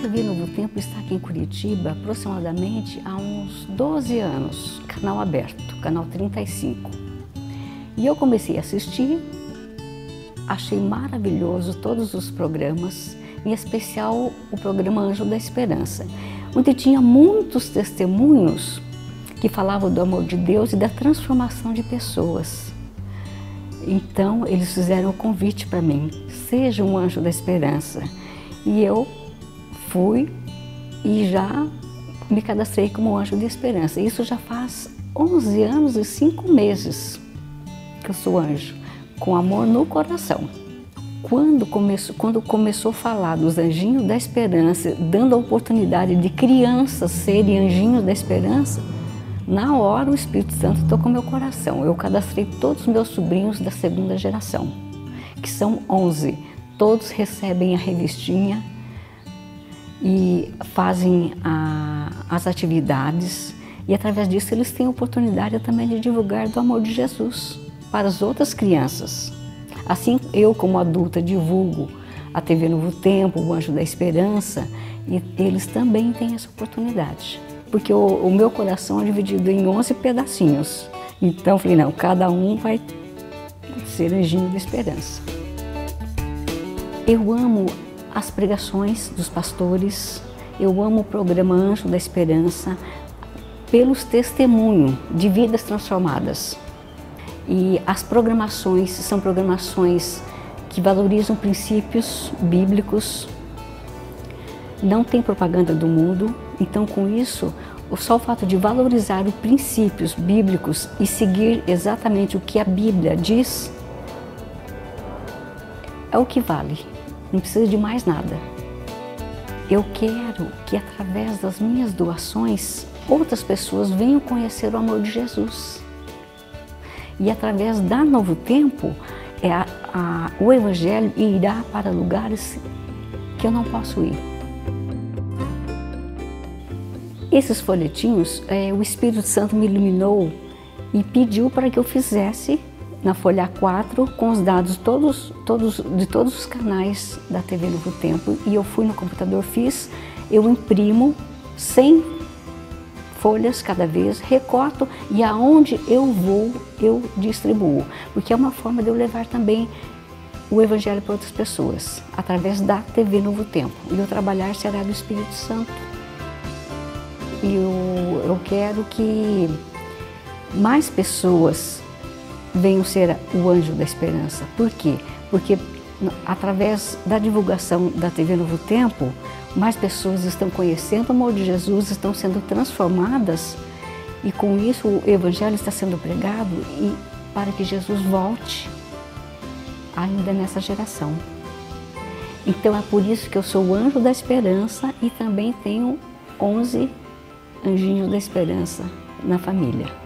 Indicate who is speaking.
Speaker 1: TV Novo Tempo está aqui em Curitiba aproximadamente há uns 12 anos, canal aberto, canal 35. E eu comecei a assistir, achei maravilhoso todos os programas, em especial o programa Anjo da Esperança, onde tinha muitos testemunhos que falavam do amor de Deus e da transformação de pessoas. Então eles fizeram o convite para mim, seja um anjo da esperança. E eu fui e já me cadastrei como anjo de esperança. Isso já faz 11 anos e 5 meses que eu sou anjo, com amor no coração. Quando começou a falar dos anjinhos da esperança, dando a oportunidade de crianças serem anjinhos da esperança, na hora o Espírito Santo tocou meu coração. Eu cadastrei todos os meus sobrinhos da segunda geração, que são 11. Todos recebem a revistinha e fazem as atividades. E através disso eles têm a oportunidade também de divulgar do amor de Jesus para as outras crianças. Assim eu, como adulta, divulgo a TV Novo Tempo, o Anjo da Esperança, e eles também têm essa oportunidade. Porque o meu coração é dividido em 11 pedacinhos. Então eu falei, não, cada um vai ser anjinho de esperança. Eu amo as pregações dos pastores, eu amo o programa Anjo da Esperança, pelos testemunhos de vidas transformadas. E as programações são programações que valorizam princípios bíblicos, não tem propaganda do mundo, então com isso, só o fato de valorizar os princípios bíblicos e seguir exatamente o que a Bíblia diz, é o que vale, não precisa de mais nada. Eu quero que através das minhas doações, outras pessoas venham conhecer o amor de Jesus. E através da Novo Tempo, o Evangelho irá para lugares que eu não posso ir. Esses folhetinhos, o Espírito Santo me iluminou e pediu para que eu fizesse na folha A4 com os dados de todos os canais da TV Novo Tempo. E eu fui no computador, eu imprimo 100 folhas cada vez, recorto e aonde eu vou, eu distribuo. Porque é uma forma de eu levar também o Evangelho para outras pessoas, através da TV Novo Tempo. E o trabalhar será do Espírito Santo. E eu quero que mais pessoas venham ser o anjo da esperança. Por quê? Porque através da divulgação da TV Novo Tempo, mais pessoas estão conhecendo o amor de Jesus, estão sendo transformadas e com isso o Evangelho está sendo pregado e para que Jesus volte ainda nessa geração. Então é por isso que eu sou o anjo da esperança e também tenho 11 anjinhos da esperança na família.